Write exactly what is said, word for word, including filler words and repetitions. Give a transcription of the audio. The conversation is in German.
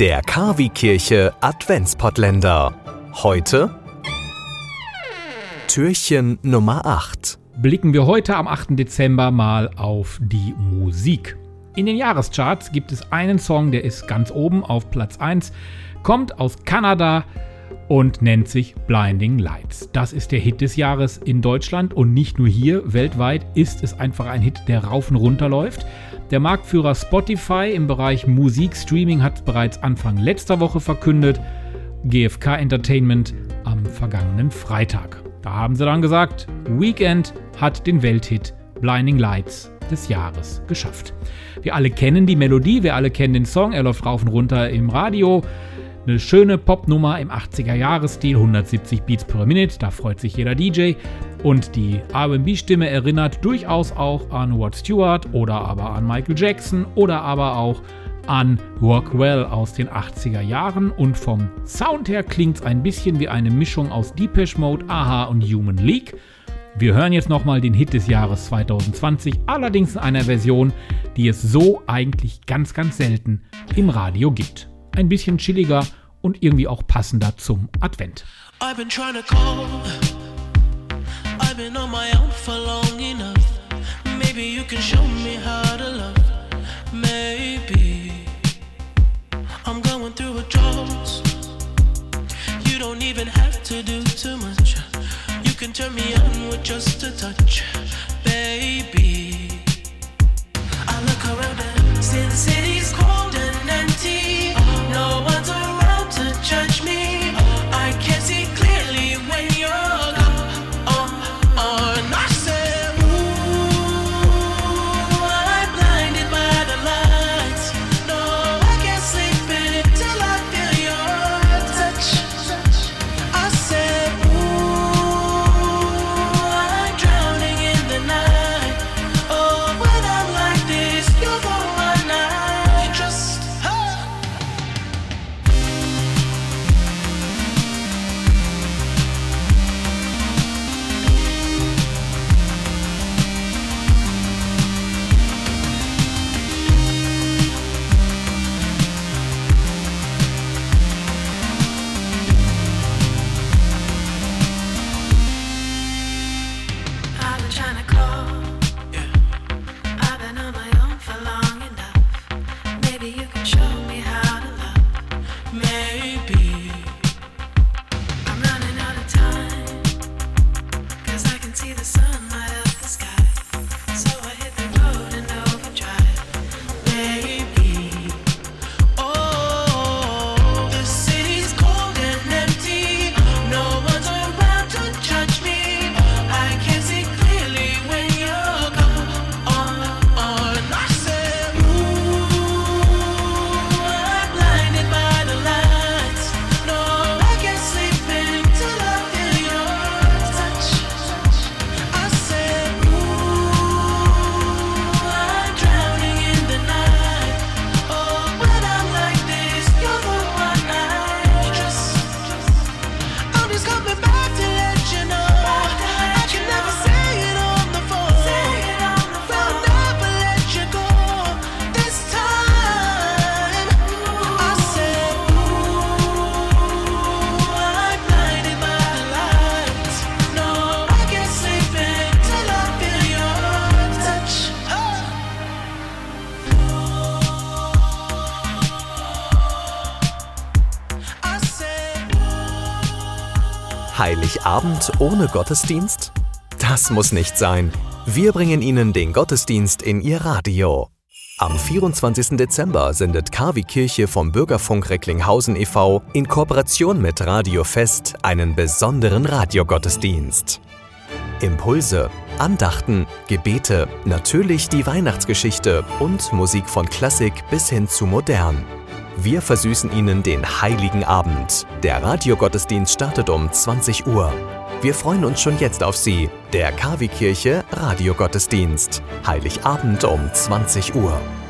Der Kavi-Kirche Adventspottländer. Heute Türchen Nummer acht. Blicken wir heute am achten Dezember mal auf die Musik. In den Jahrescharts gibt es einen Song, der ist ganz oben auf Platz eins, kommt aus Kanada und nennt sich Blinding Lights. Das ist der Hit des Jahres in Deutschland und nicht nur hier, weltweit ist es einfach ein Hit, der rauf und runter läuft. Der Marktführer Spotify im Bereich Musikstreaming hat es bereits Anfang letzter Woche verkündet, G F K Entertainment am vergangenen Freitag. Da haben sie dann gesagt, Weeknd hat den Welthit Blinding Lights des Jahres geschafft. Wir alle kennen die Melodie, wir alle kennen den Song, er läuft rauf und runter im Radio. Eine schöne Popnummer im achtziger-Jahres-Stil, hundertsiebzig Beats per Minute, da freut sich jeder D J. Und die R and B-Stimme erinnert durchaus auch an Rod Stewart oder aber an Michael Jackson oder aber auch an Rockwell aus den achtziger Jahren. Und vom Sound her klingt es ein bisschen wie eine Mischung aus Depeche Mode, a-ha und Human League. Wir hören jetzt nochmal den Hit des Jahres zwanzig zwanzig, allerdings in einer Version, die es so eigentlich ganz, ganz selten im Radio gibt. Ein bisschen chilliger und irgendwie auch passender zum Advent. I've been trying to call. I've been on my own for long enough. Maybe you can show me how to love. Maybe I'm going through a drought. You don't even have to do too much. You can turn me on with just a touch, baby. I look around and see the city's cold and empty. No one's around to judge me. I can't see clearly when you're gone. And I said, ooh, I'm blinded by the lights. No, I can't sleep until I feel your touch. I said, ooh, I'm drowning in the night. Oh, when I'm like this, you're the one I trust. I've been trying to call. I've been on my own for long enough. Maybe you can show me how to love. Maybe I'm running out of time, 'cause I can see the sun light up the sky. So I hit the road and overdrive, baby. Oh, the city's cold and empty. No one's around to judge me. I can't see clearly when you're gone. And I said, ooh, I'm blinded by the lights. No, I can't sleep until I feel your touch. I said, ooh, I'm drowning in the night. Oh, when I'm like this, you're the one I trust. I'm just coming back to let you know I can never say it on the phone. Will never let you go this time. I said, ooh, I'm blinded by the lights. No, I can't sleep until I feel your touch. I said, Heiligabend ohne Gottesdienst? Das muss nicht sein. Wir bringen Ihnen den Gottesdienst in Ihr Radio. Am vierundzwanzigsten Dezember sendet Kavi-Kirche vom Bürgerfunk Recklinghausen e V in Kooperation mit Radio Fest einen besonderen Radiogottesdienst. Impulse, Andachten, Gebete, natürlich die Weihnachtsgeschichte und Musik von Klassik bis hin zu modern. Wir versüßen Ihnen den heiligen Abend. Der Radiogottesdienst startet um zwanzig Uhr. Wir freuen uns schon jetzt auf Sie. Der Kavi-Kirche Radiogottesdienst. Heiligabend um zwanzig Uhr.